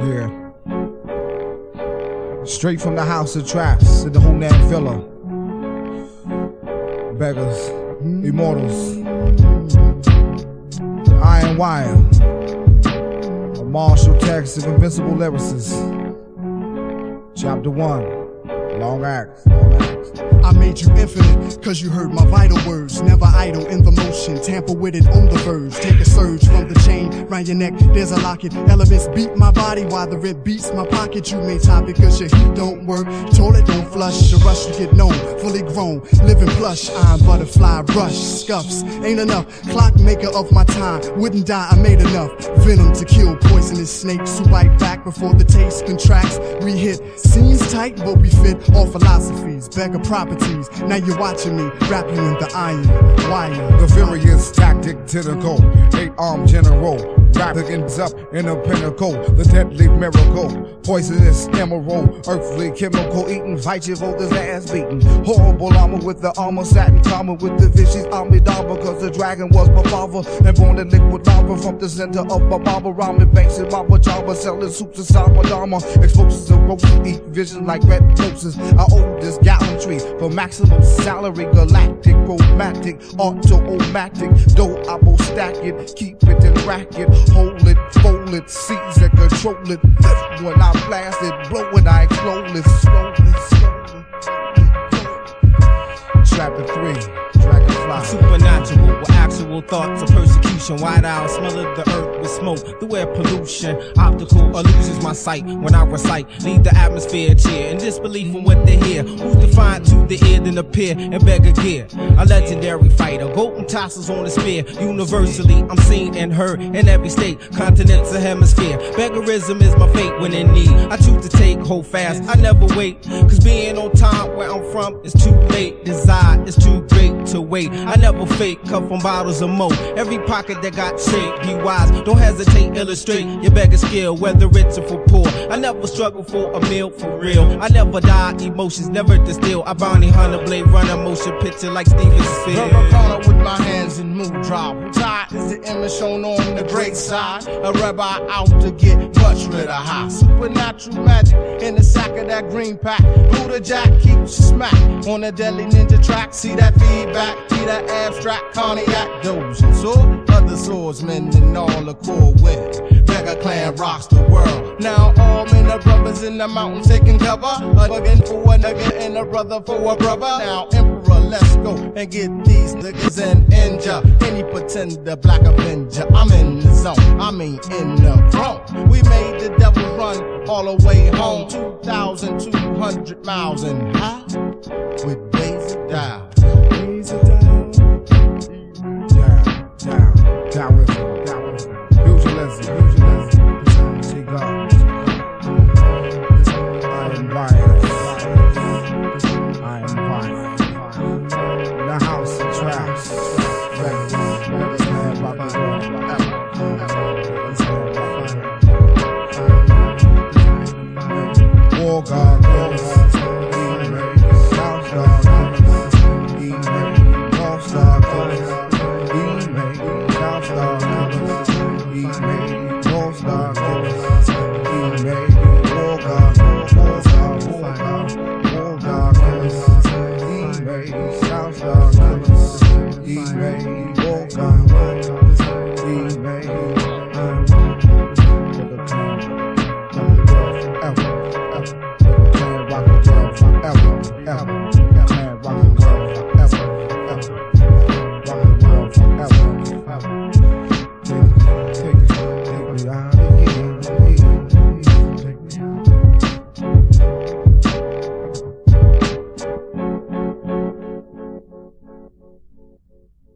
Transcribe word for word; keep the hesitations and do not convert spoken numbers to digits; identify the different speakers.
Speaker 1: Yeah. Straight from the house of traps in the Hunan Villa. Beggars, immortals, the Iron Wire, a martial text of invincible lyricists. Chapter one, long acts, long acts.
Speaker 2: I made you infinite, cause you heard my vital words. Never idle in the motion, tamper with it on the verge. Take a surge from the chain round your neck, there's a locket. Elements beat my body while the rib beats my pocket. You made topic cause your heat don't work, toilet don't flush. The rush to get known, fully grown, living plush. I'm butterfly rush, scuffs, ain't enough. Clockmaker of my time, wouldn't die, I made enough. Venom to kill poisonous snakes who bite back before the taste contracts. We hit scenes tight, but we fit all philosophies. Beggar properties, now you're watching me wrap you in the iron wire.
Speaker 1: The furious tactic to the goal, eight-armed general, rap ends up in a pinnacle. The deadly miracle, poisonous emerald, earthly chemical eating, fight your voters ass beaten. Horrible armor with the armor, sat in common with the vicious Amidala, because the dragon was my father and born in liquid lava from the center of my barber. Ramen banks in my pajama, selling soups and Samadama, explosives and ropes, eat vision like red noses. I owe this gallantry for maximum salary, galactic, romantic, auto-o-matic, dough, I will stack it, keep it and rack it, hold it, fold it, seize it, control it, lift when I blast it, blow when I explode it, slowly, slowly. Chapter three, Dragonfly.
Speaker 3: Supernatural with actual thoughts of persecution. White owl, smell of the earth with smoke, the air pollution. Optical illusions my sight when I recite. Leave the atmosphere cheer and disbelief in what they hear. Who's defined to the ear than appear and beg a gear? A legendary fighter, golden tassels on the spear. Universally, I'm seen and heard in every state, continents and hemisphere. Beggarism is my fate when in need. I choose to take hold fast, I never wait. Cause being on time where I'm from is too late. Desire is too great to wait. I never fake, cut from bottles of mo. Every pocket that got shake, be wise, don't hesitate, illustrate your beggar skill, whether it's or for poor. I never struggle for a meal, for real. I never die, emotions never distill. I bounty hunter, blade runner, motion picture like Steven Spielberg.
Speaker 4: Rubber corner with my hands in mood drop. Tied is the image shown on the great side. A rabbi out to get much rid of high. Supernatural magic in the sack of that green pack. Buddha Jack keeps you smack on a deadly ninja track. See that feedback, see that abstract cognac doja. So other swordsmen in all accord with Beggar Clan rocks the world. Now all men are brothers in the mountains taking cover. A buggin' for a nigga and a brother for a brother. Now Emperor, let's go and get these niggas and injure any pretender black avenger. I'm in the zone, I mean in the throne. We made the devil run all the way home. two thousand two hundred miles and high with Daisy Dial. Daisy Dial.
Speaker 1: Down, down, Taoism, Taoism, Fusionism, Fusionism, she goes. Iron Wire, Iron Wire, the house of traps, Beggars, man, rock the world, War Gargoyles, South Gargoyles, North Star Gargoyles. Ever, ever, ever.